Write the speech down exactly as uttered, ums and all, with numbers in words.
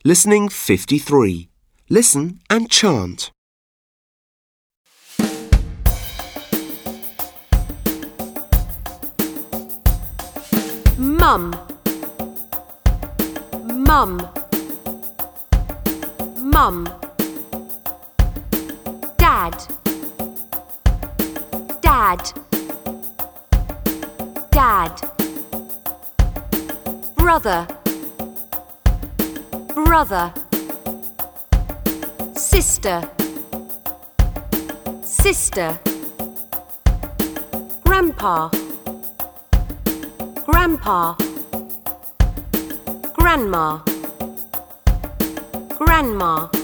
Listening fifty-three. Listen and chant. Mum, mum, mum. Dad, dad, dad. Brother, brother. Sister, sister. Grandpa, grandpa. Grandma, grandma.